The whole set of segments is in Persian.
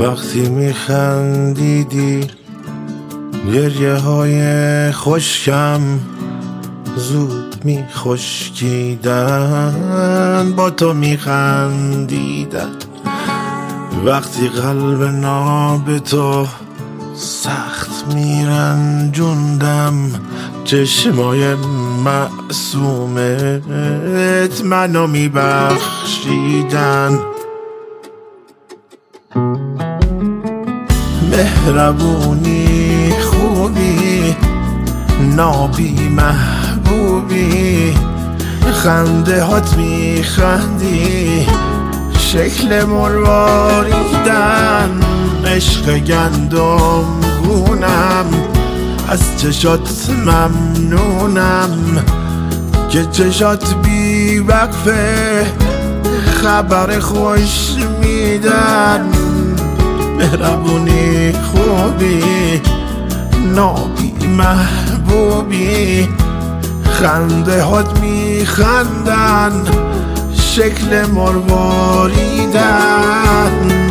وقتی میخندیدی گریه های خشکم زود میخشکیدن، با تو میخندیدن. وقتی قلب ناب تو سخت میرنجوندم، چشمای معصومت منو میبخشیدن. مهربونی خوبی نابی محبوبی، خنده هات میخندی شکل مرواریدن. عشق گندم گونم از چشات ممنونم که چشات بی وقفه خبر خوش میدن. مهربونی خوبی نابی محبوبی، خنده هات میخندن شکل مرواریدن.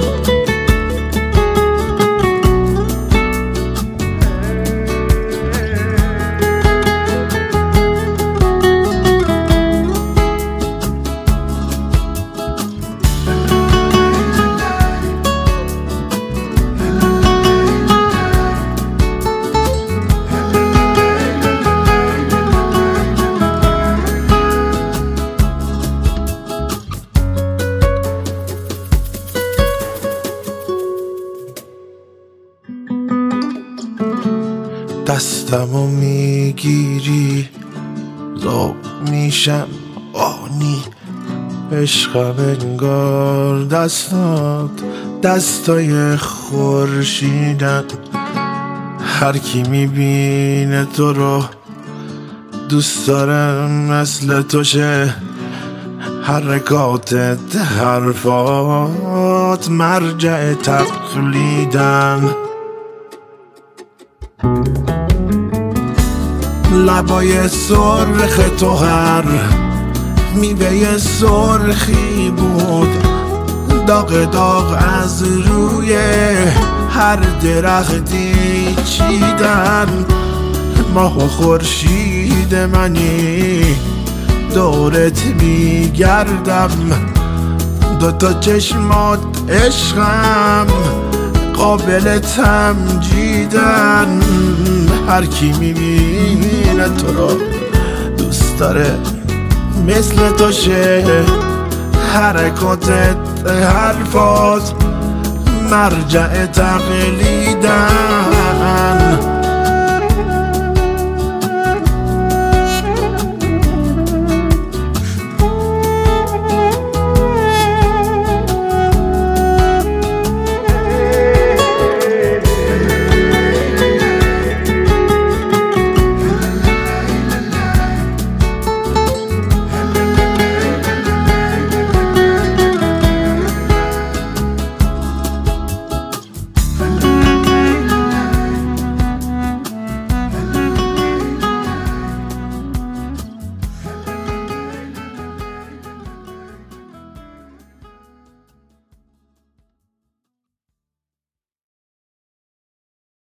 دستمو میگیری زاب میشم آنی، عشقم انگار دستات دستای خورشیدن. هر کی میبینه تو رو دوست دارم مثل تو شه، حرکاتت حرفات مرجع تقلیدن. لبای سرخ تو هر میوه سرخی بود، داغ داغ از روی هر درختی چیدن. ماه و خورشید منی دورت میگردم، دوتا چشمات عشقم قابل تمجیدن. هر کی میبینه تو رو دوست داره مثل تو شه، حرکاتت حرفات مرجع تقلیدن.